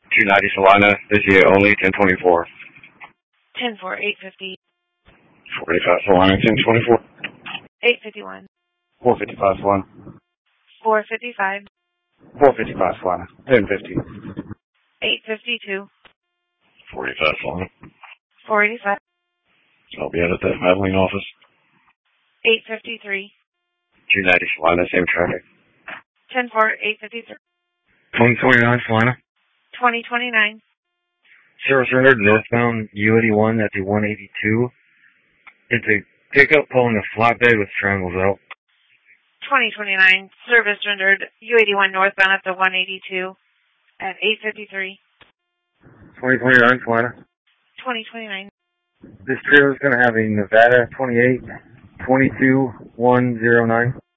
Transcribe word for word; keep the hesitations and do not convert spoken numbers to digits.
two ninety Salina, this year only, ten twenty-four. ten four, eight fifty. forty-five Salina, ten twenty-four. eight fifty-one. four fifty-five Salina. four fifty-five. four fifty-five Salina, ten fifty. eight fifty-two. forty-five Salina. four eighty-five. I'll be out at the Abilene office. eight fifty-three. two ninety Salina, same traffic. ten four, eight fifty-three. twenty twenty-nine Salina. twenty twenty-nine. Service rendered northbound U eighty-one at the one eighty-two. It's a pickup pulling a flatbed with triangles out. twenty twenty-nine. Service rendered U eighty-one northbound at the one eighty-two at eight fifty-three. twenty twenty-nine Salina. twenty twenty-nine. This trailer is going to have a Nevada twenty-eight twenty-two one oh nine.